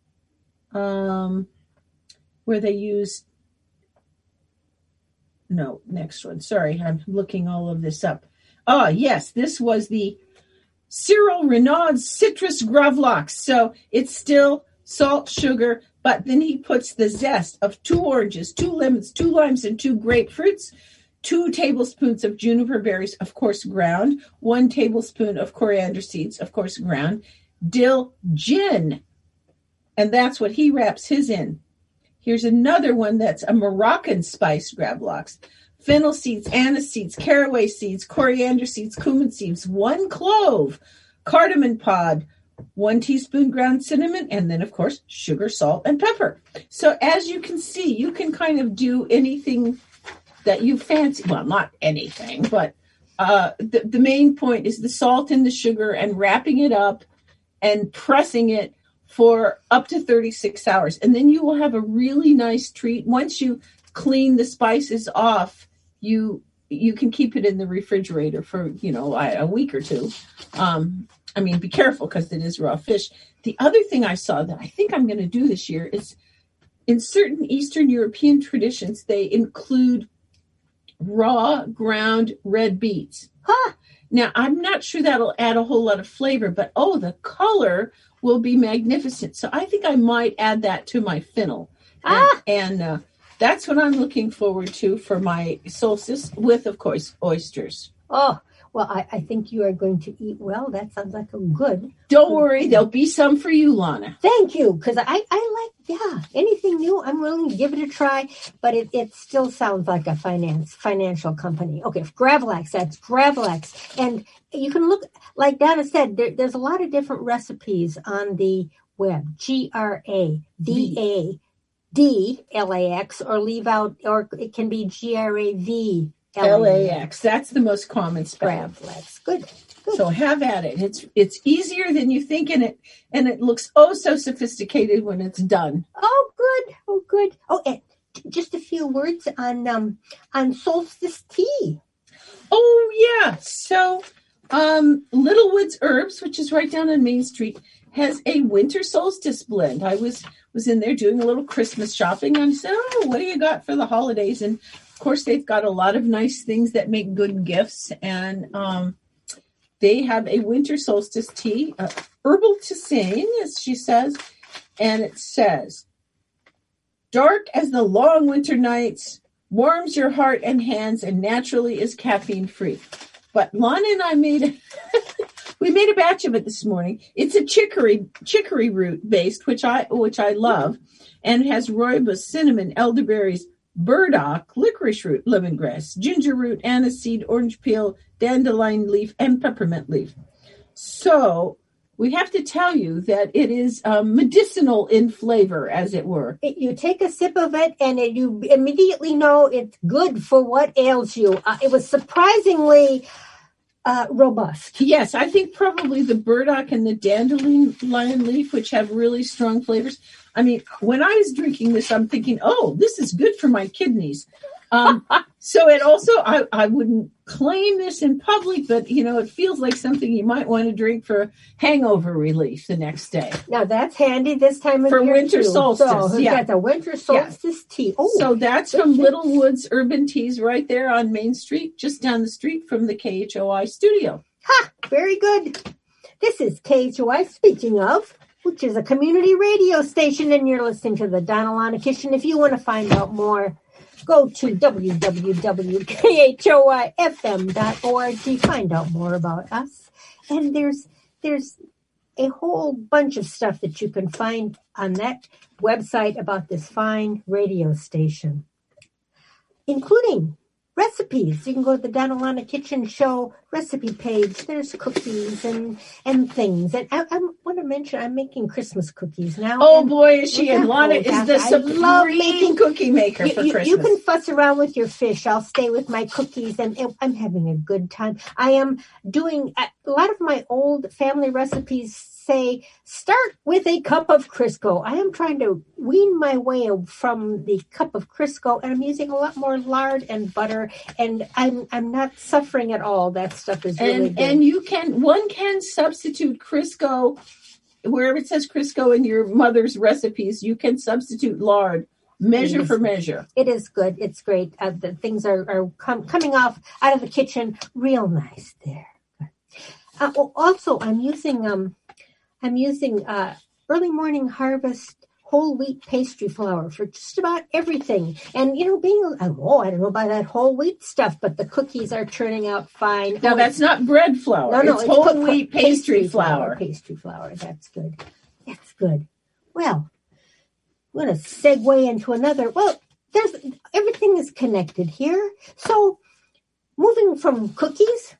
um. where they use, no, next one. Sorry, I'm looking all of this up. Ah, yes, this was the Cyril Renaud's Citrus Gravlax. So it's still salt, sugar, but then he puts the zest of two oranges, two lemons, two limes, and two grapefruits, two tablespoons of juniper berries, of course, ground, one tablespoon of coriander seeds, of course, ground, dill, gin, and that's what he wraps his in. Here's another one that's a Moroccan spice gravlax. Fennel seeds, anise seeds, caraway seeds, coriander seeds, cumin seeds, one clove, cardamom pod, one teaspoon ground cinnamon, and then, of course, sugar, salt, and pepper. So as you can see, you can kind of do anything that you fancy. Well, not anything, but uh, the, the main point is the salt and the sugar and wrapping it up and pressing it for up to thirty-six hours. And then you will have a really nice treat. Once you clean the spices off, you you can keep it in the refrigerator for, you know, a week or two. Um, I mean, be careful because it is raw fish. The other thing I saw that I think I'm going to do this year is in certain Eastern European traditions, they include raw ground red beets. Huh. Now, I'm not sure that'll add a whole lot of flavor, but oh, the color will be magnificent. So I think I might add that to my fennel. Ah. And, and uh, that's what I'm looking forward to for my solstice with, of course, oysters. Oh, well, I, I think you are going to eat well. That sounds like a good. Don't good worry, thing. there'll be some for you, Lana. Thank you, because I, I like, yeah, anything new, I'm willing to give it a try, but it, it still sounds like a finance financial company. Okay, Gravlax, that's Gravlax. And you can look, like Donna said, there, there's a lot of different recipes on the web. G R A V A D L A X, or leave out, or it can be G R A V L A X. That's the most common spelling. Gravlax. Good. Good. So have at it. It's it's easier than you think, and it and it looks oh so sophisticated when it's done. Oh, good. Oh, good. Oh, and just a few words on um on solstice tea. Oh yeah. So um, Littlewoods Herbs, which is right down on Main Street, has a winter solstice blend. I was was in there doing a little Christmas shopping, and I said, "Oh, what do you got for the holidays?" And of course, they've got a lot of nice things that make good gifts, and um, they have a winter solstice tea, uh, herbal tisane, as she says, and it says, "Dark as the long winter nights, warms your heart and hands, and naturally is caffeine free." But Lana and I made a, we made a batch of it this morning. It's a chicory chicory root based, which I which I love, and it has rooibos, cinnamon, elderberries, burdock, licorice root, lemongrass, ginger root, aniseed, orange peel, dandelion leaf, and peppermint leaf. So we have to tell you that it is um, medicinal in flavor, as it were. It, you take a sip of it, and it, you immediately know it's good for what ails you. Uh, it was surprisingly uh, robust. Yes, I think probably the burdock and the dandelion leaf, which have really strong flavors. I mean, when I was drinking this, I'm thinking, oh, this is good for my kidneys. Um, so it also, I, I wouldn't claim this in public, but, you know, it feels like something you might want to drink for hangover relief the next day. Now, that's handy this time of for year, winter too. solstice. So, Yeah. that's a winter solstice tea. Oh, So that's from Littlewoods Urban Teas right there on Main Street, just down the street from the K H O I studio. ha, very good. This is K H O I, speaking of, which is a community radio station, and you're listening to the Donna Lana Kitchen. If you want to find out more, go to w w w dot k h o i f m dot org. Find out more about us. And there's there's a whole bunch of stuff that you can find on that website about this fine radio station, including recipes. You can go to the Donna Lana Kitchen Show recipe page. There's cookies and and things. And I, I want to mention, I'm making Christmas cookies now. Oh, and boy, is she. And Lana Oh, is gosh, the I love supreme making- cookie maker You, for you, Christmas. you can fuss around with your fish. I'll stay with my cookies, and it, I'm having a good time. I am doing a lot of my old family recipes say start with a cup of Crisco. I am trying to wean my way from the cup of Crisco, and I'm using a lot more lard and butter, and I'm I'm not suffering at all. That stuff is really and good. and you can one can substitute Crisco wherever it says Crisco in your mother's recipes. You can substitute lard, measure Yes. for measure. It is good. It's great. Uh, the things are, are com- coming off out of the kitchen real nice there. Uh, oh, also, I'm using um, I'm using uh, early morning harvest whole wheat pastry flour for just about everything. And you know, being oh, I don't know about that whole wheat stuff, but the cookies are turning out fine. Now Oh, that's not bread flour. no, no, it's whole cooked- wheat cooked pastry flour. Pastry flour. That's good. That's good. Well, I'm going to segue into another. Well, there's everything is connected here. So, moving from cookies,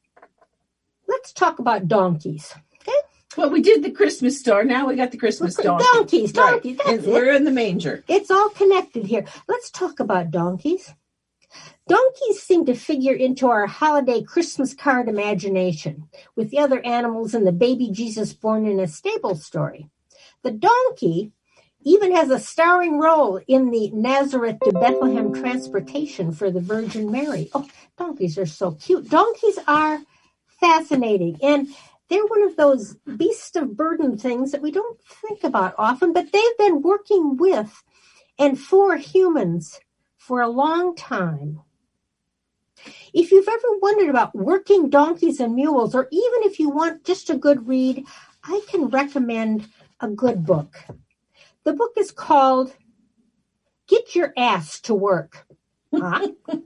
let's talk about donkeys. Okay, Well, we did the Christmas star. Now we got the Christmas Look, donkey. donkeys, donkeys. Right. That's And it. we're in the manger. It's all connected here. Let's talk about donkeys. Donkeys seem to figure into our holiday Christmas card imagination with the other animals in the baby Jesus born in a stable story. The donkey even has a starring role in the Nazareth to Bethlehem transportation for the Virgin Mary. Oh, donkeys are so cute. Donkeys are fascinating, and they're one of those beasts of burden things that we don't think about often, but they've been working with and for humans for a long time. If you've ever wondered about working donkeys and mules, or even if you want just a good read, I can recommend a good book. The book is called Get Your Ass to Work. Huh?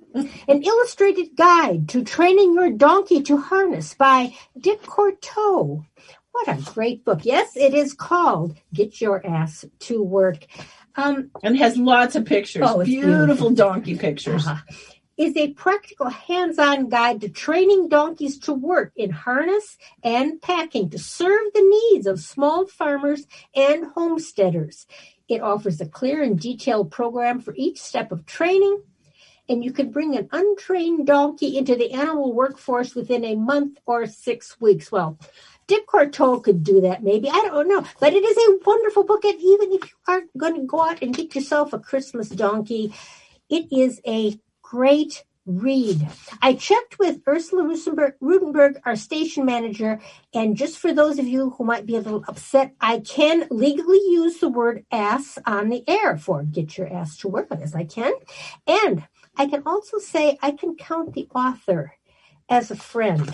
An illustrated guide to training your donkey to harness by Dick Courteau. What a great book. Yes, it is called Get Your Ass to Work. Um, and has lots of pictures. Oh, beautiful, beautiful donkey pictures. Uh-huh. Is a practical hands-on guide to training donkeys to work in harness and packing to serve the needs of small farmers and homesteaders. It offers a clear and detailed program for each step of training, and you can bring an untrained donkey into the animal workforce within a month or six weeks. Well, Dick Courteau could do that maybe. I don't know. But it is a wonderful book, and even if you aren't going to go out and get yourself a Christmas donkey, it is a great read. I checked with Ursula Rusenberg, Rudenberg, our station manager, and just for those of you who might be a little upset, I can legally use the word ass on the air for Get Your Ass to Work, as I can. And I can also say I can count the author as a friend.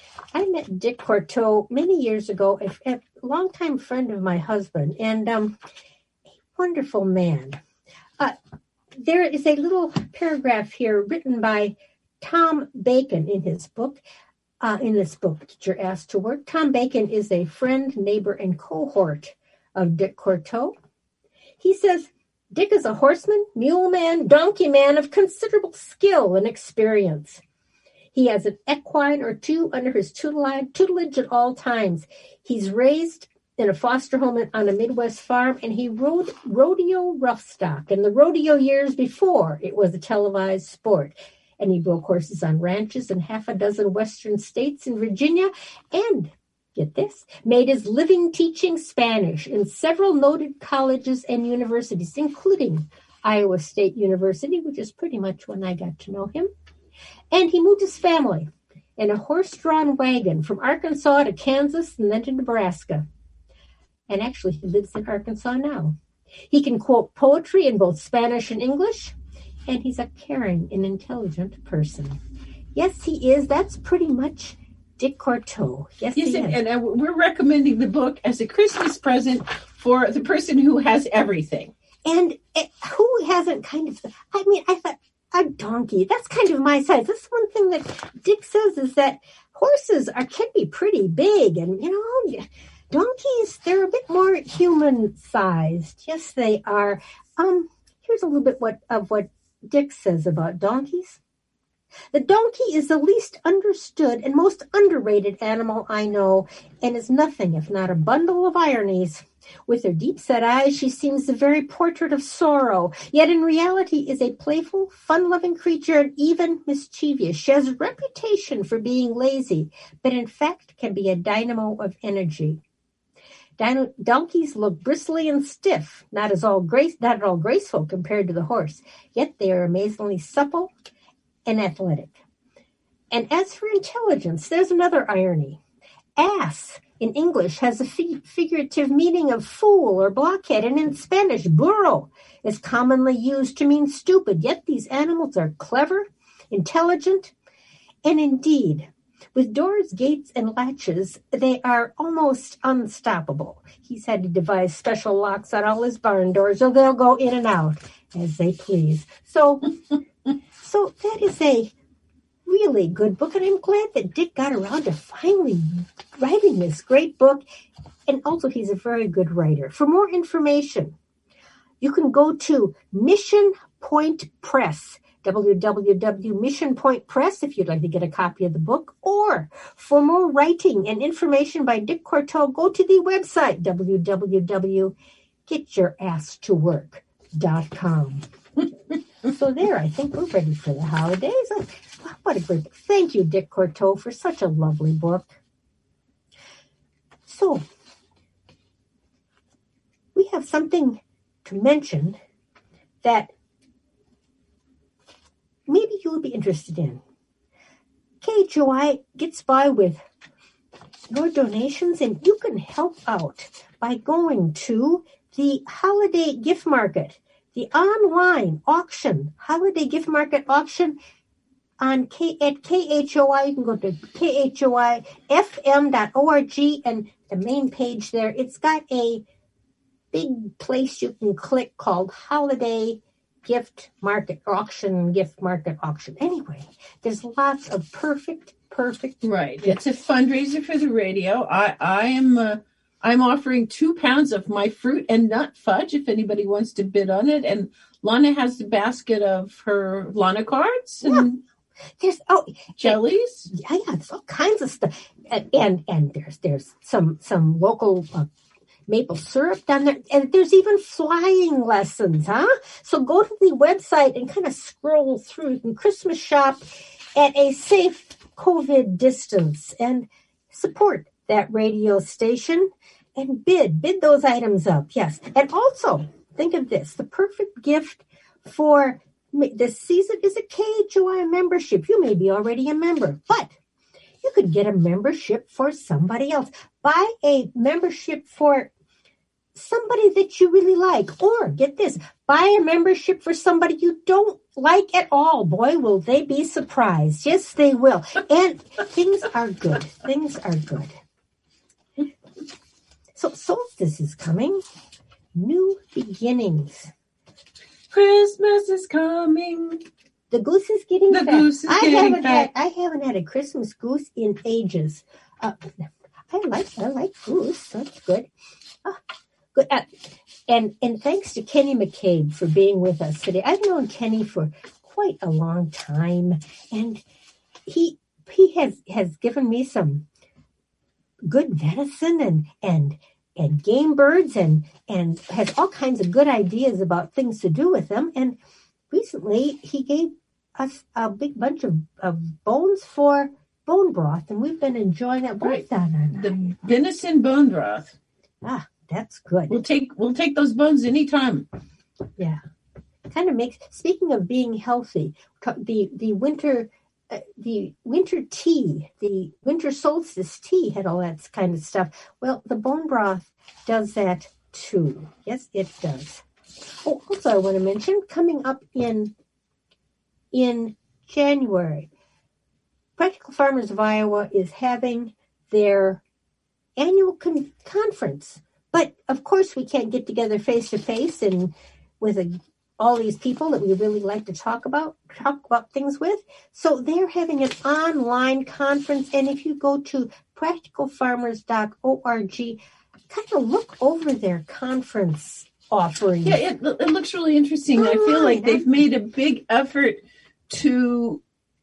I met Dick Courteau many years ago, a, a longtime friend of my husband, and um, a wonderful man. Uh, There is a little paragraph here written by Tom Bacon in his book, uh, in this book, Get Your Ass to Work. Tom Bacon is a friend, neighbor, and cohort of Dick Courteau. He says, Dick is a horseman, mule man, donkey man of considerable skill and experience. He has an equine or two under his tutelage, tutelage at all times. He's raised in a foster home on a Midwest farm, and he rode rodeo roughstock in the rodeo years before it was a televised sport. And he broke horses on ranches in half a dozen western states in Virginia, and, get this, made his living teaching Spanish in several noted colleges and universities, including Iowa State University, which is pretty much when I got to know him. And he moved his family in a horse-drawn wagon from Arkansas to Kansas and then to Nebraska. And actually, he lives in Arkansas now. He can quote poetry in both Spanish and English, and he's a caring and intelligent person. Yes, he is. That's pretty much Dick Courteau. Yes, yes he and, is. and uh, we're recommending the book as a Christmas present for the person who has everything. And uh, who hasn't kind of, I mean, I thought, a donkey, that's kind of my size. That's one thing that Dick says is that horses are can be pretty big, and, you know, donkeys, they're a bit more human-sized. Yes, they are. Um, here's a little bit what of what Dick says about donkeys. The donkey is the least understood and most underrated animal I know, and is nothing if not a bundle of ironies. With her deep-set eyes, she seems the very portrait of sorrow, yet in reality is a playful, fun-loving creature and even mischievous. She has a reputation for being lazy, but in fact can be a dynamo of energy. Don- donkeys look bristly and stiff, not as all grace, not at all graceful compared to the horse, yet they are amazingly supple and athletic. And as for intelligence, there's another irony. Ass in English has a fi- figurative meaning of fool or blockhead, and in Spanish, burro is commonly used to mean stupid, yet these animals are clever, intelligent, and indeed, with doors, gates, and latches, they are almost unstoppable. He's had to devise special locks on all his barn doors, so they'll go in and out as they please. So, so that is a really good book, and I'm glad that Dick got around to finally writing this great book. And also, he's a very good writer. For more information, you can go to Mission Point Press, w w w dot mission point press, if you'd like to get a copy of the book. Or for more writing and information by Dick Courteau, go to the website, w w w dot get your ass to work dot com. So there, I think we're ready for the holidays. Oh, what a great book. Thank you, Dick Courteau, for such a lovely book. So, we have something to mention that maybe you would be interested in. K H O I gets by with your donations, and you can help out by going to the holiday gift market, the online auction, holiday gift market auction on K at K H O I. You can go to K H O I F M dot org, and the main page there, it's got a big place you can click called Holiday gift market auction, gift market auction. Anyway, there's lots of perfect, perfect. Right. It's a fundraiser for the radio. I, I am, uh, I'm offering two pounds of my fruit and nut fudge if anybody wants to bid on it. And Lana has the basket of her Lana cards and yeah. There's oh jellies. Yeah, yeah, there's all kinds of stuff, and and, and there's there's some some local uh, maple syrup down there, and there's even flying lessons, huh? So go to the website and kind of scroll through. You can Christmas shop at a safe COVID distance and support that radio station and bid bid those items up. Yes, and also think of this: the perfect gift for this season is a K H O I membership. You may be already a member, but you could get a membership for somebody else. Buy a membership for somebody that you really like, or get this, buy a membership for somebody you don't like at all. Boy, will they be surprised. Yes, they will. And things are good. Things are good. So solstice is coming. New beginnings. Christmas is coming. The goose is getting the fat. Goose is I getting haven't fat. had I haven't had a Christmas goose in ages. Uh, I like I like goose. That's good. Uh, good. Uh, and and thanks to Kenny McCabe for being with us today. I've known Kenny for quite a long time, and he he has has given me some good venison and and. and game birds and, and has all kinds of good ideas about things to do with them. And recently he gave us a big bunch of, of bones for bone broth, and we've been enjoying that. Right. Right. The venison bone broth. Ah, that's good. We'll take we'll take those bones anytime. Yeah. Kind of makes, speaking of being healthy, the, the winter Uh, the winter tea, the winter solstice tea had all that kind of stuff. Well, the bone broth does that too. Yes, it does. Oh, also I want to mention, coming up in in January, Practical Farmers of Iowa is having their annual con- conference. But of course, we can't get together face to face and with a all these people that we really like to talk about, talk about things with. So they're having an online conference. And if you go to practical farmers dot org, kind of look over their conference offering. Yeah, it, it looks really interesting. Oh, I feel like they've made a big effort to,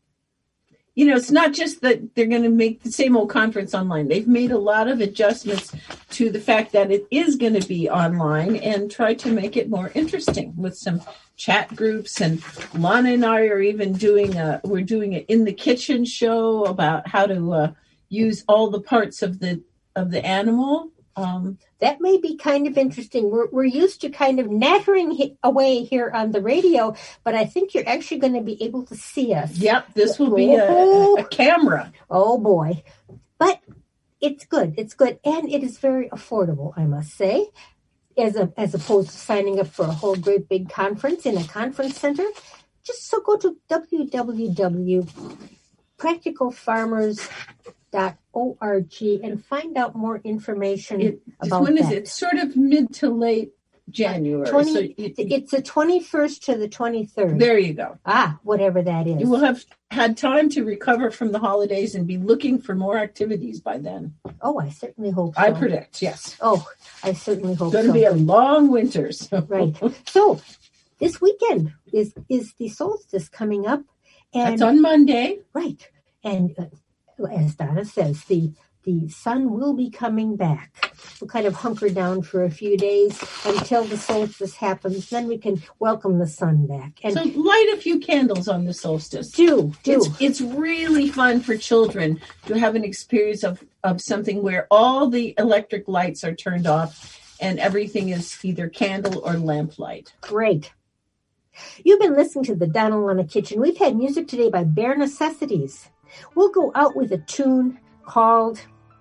you know, it's not just that they're going to make the same old conference online. They've made a lot of adjustments to the fact that it is going to be online and try to make it more interesting with some chat groups. And Lana and I are even doing a, we're doing an In the Kitchen show about how to uh, use all the parts of the, of the animal. Um, that may be kind of interesting. We're we're used to kind of nattering he- away here on the radio, but I think you're actually going to be able to see us. Yep, this will be a, a camera. Oh boy, but it's good. It's good, and it is very affordable, I must say, as a as opposed to signing up for a whole great big conference in a conference center. Just so go to w w w dot practical farmers dot org and find out more information it, about when that. When is it? Sort of mid to late January. twenty, so it, it's the twenty-first to the twenty-third. There you go. Ah, whatever that is. You will have had time to recover from the holidays and be looking for more activities by then. Oh, I certainly hope so. I predict, yes. Oh, I certainly hope so. It's going to be a long winter. So. Right. So this weekend is, is the solstice coming up. And that's on Monday. Right. And uh, as Donna says, the the sun will be coming back. We'll kind of hunker down for a few days until the solstice happens. Then we can welcome the sun back. And so light a few candles on the solstice. Do, do. It's, it's really fun for children to have an experience of, of something where all the electric lights are turned off and everything is either candle or lamplight. Great. You've been listening to the Donna Lana Kitchen. We've had music today by Bare Necessities. We'll go out with a tune called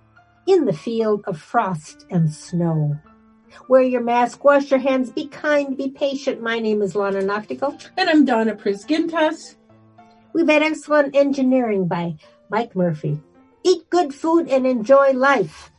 In the Field of Frost and Snow. Wear your mask, wash your hands, be kind, be patient. My name is Lana Noctico. And I'm Donna Prisgintas. We've had excellent engineering by Mike Murphy. Eat good food and enjoy life.